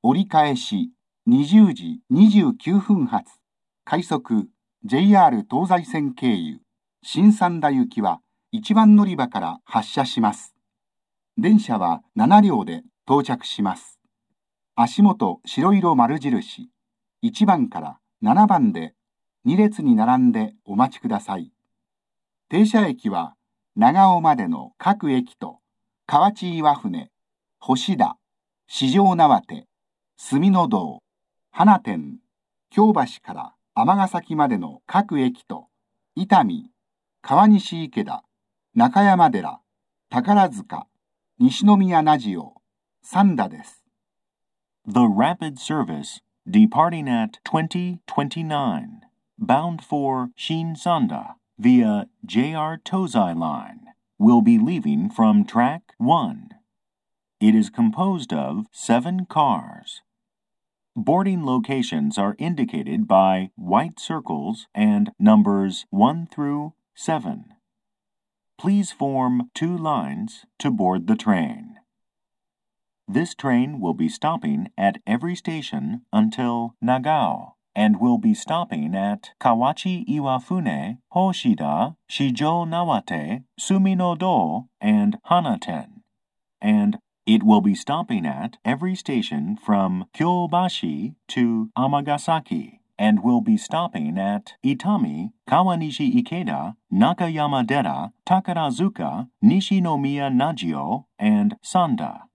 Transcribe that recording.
折り返し20時29分発、快速 JR 東西線経由、新三田行きは1番乗り場から発車します。電車は7両で到着します。足元白色丸印、1番から7番で2列に並んでお待ちください。停車駅は長尾までの各駅と河内岩船、星田、四条畷、住の堂、花店、京橋から尼崎までの各駅と伊丹、川西池田、中山寺、宝塚、西宮名塩、三田です。 The rapid service departing at 2029, bound for Shinsanda via JR Tozai Line, will be leaving from track 1. It is composed of 7 cars. Boarding locations are indicated by white circles and numbers 1 through 7. Please form 2 lines to board the train. This train will be stopping at every station until Nagao and will be stopping at Kawachi Iwafune, Hoshida, Shijo Nawate, Sumino-do, and Hanaten. And it will be stopping at every station from Kyobashi to Amagasaki and will be stopping at Itami, Kawanishi Ikeda, Nakayama-dera, Takarazuka, Nishinomiya Najio, and Sanda.